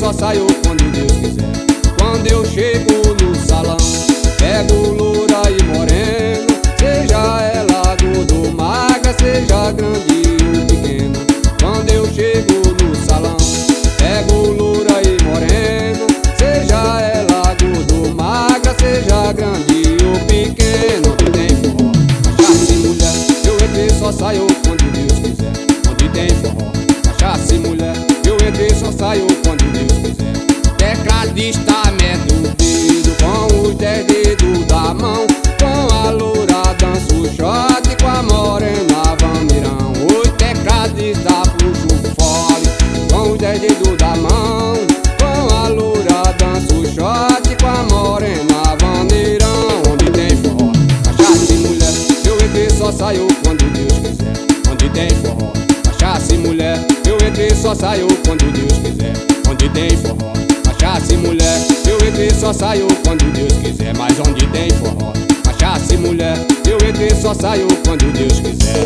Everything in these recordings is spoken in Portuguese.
só saio quando Deus quiser. Quando eu chego no salão, pego loura e morena, seja ela gorda ou magra, seja grande ou pequena. Quando eu chego no salão, pego loura e morena, seja ela gorda ou magra, seja grande ou pequena. Onde tem forró, cachaça e mulher, eu entro e só saio quando Deus quiser. Onde tem forró, cachaça e mulher, eu entro e só saio quando Deus quiser. Tecladista mete o dedo com os 10 dedos da mão, com a loura dança o shot, com a morena bandeirão. Oi, tecladista puxa o fole com os 10 dedos da mão, com a loura dança o shot, com a morena bandeirão. Onde tem forró, cachaça e mulher, eu entro e só saio quando Deus quiser. Onde tem forró, cachaça e mulher, eu entro e só saio quando Deus quiser. Onde tem forró, cachaça e mulher, eu entro e só saio quando Deus quiser. Mas onde tem forró, cachaça e mulher, eu entro e só saio quando Deus quiser.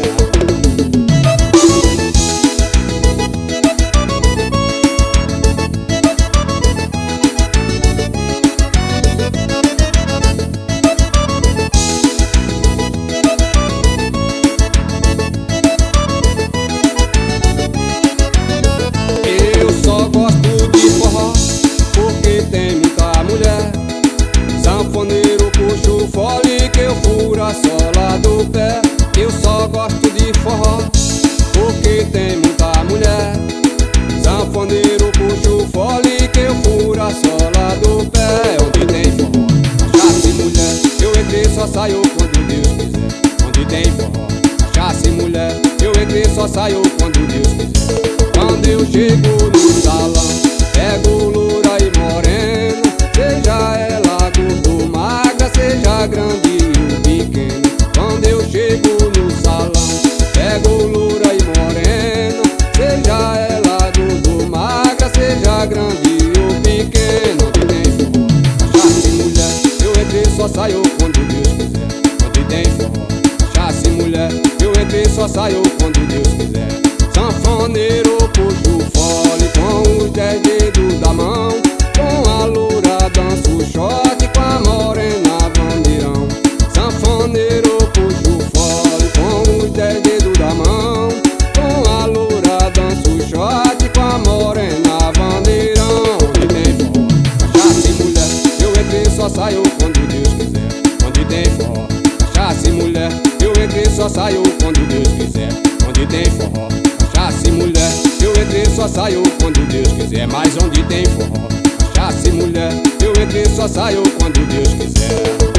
Sanfoneiro puxa o fole que eu furo a sola do pé. Eu só gosto de forró porque tem muita mulher. Sanfoneiro puxa o fole que eu furo a sola do pé. Onde tem forró, cachaça e mulher, eu entro e só saio quando Deus quiser. Onde tem forró, cachaça e mulher, eu entro e só saio quando Deus quiser. Quando eu chego no salão, pego loura e morena, seja ela gorda ou magra, seja grande ou pequena. Quando eu chego no salão, pego loura e morena, seja ela gorda ou magra, seja grande ou pequena. Onde tem forró, cachaça e mulher, eu entro e só saio quando Deus quiser. Onde tem forró, cachaça e mulher, eu entro e só saio quando Deus quiser. Sanfoneiro puxa o fole com os 10 dedos da mão, com a loura dança o shot, com a morena bandeirão. Sanfoneiro puxa o fole com os 10 dedos da mão, com a loura dança o shot, com a morena bandeirão. Onde tem forró, cachaça e mulher, eu entro e só saio quando Deus quiser. Onde tem forró, cachaça e mulher, eu entro e só saio quando Deus quiser. Onde tem forró, cachaça e mulher, eu entro e só saio quando Deus quiser. Mas onde tem forró, cachaça e mulher, eu entro e só saio quando Deus quiser.